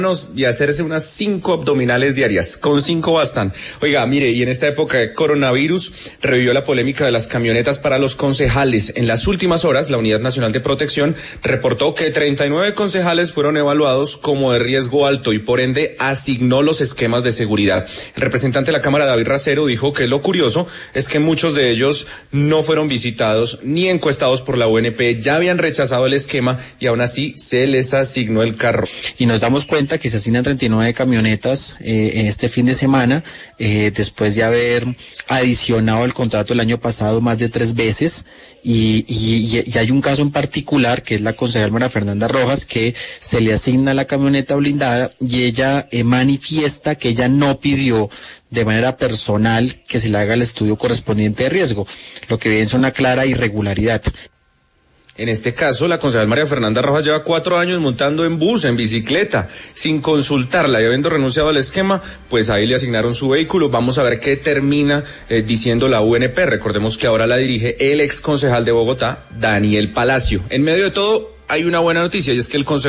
y hacerse unas 5 abdominales diarias. Con 5 bastan. Oiga, mire, y en esta época de coronavirus revivió la polémica de las camionetas para los concejales. En las últimas horas, la Unidad Nacional de Protección reportó que 39 concejales fueron evaluados como de riesgo alto y por ende asignó los esquemas de seguridad. El representante de la Cámara, David Racero, dijo que lo curioso es que muchos de ellos no fueron visitados ni encuestados por la UNP, ya habían rechazado el esquema y aún así se les asignó el carro. Y nos damos cuenta que se asignan 39 camionetas en este fin de semana, después de haber adicionado el contrato el año pasado más de 3 veces, y hay un caso en particular que es la concejal María Fernanda Rojas, que se le asigna la camioneta blindada y ella manifiesta que ella no pidió de manera personal que se le haga el estudio correspondiente de riesgo, lo que evidencia una clara irregularidad. En este caso, la concejal María Fernanda Rojas lleva 4 años montando en bus, en bicicleta, sin consultarla y habiendo renunciado al esquema, pues ahí le asignaron su vehículo. Vamos a ver qué termina diciendo la UNP. Recordemos que ahora la dirige el ex concejal de Bogotá, Daniel Palacio. En medio de todo, hay una buena noticia y es que el consejo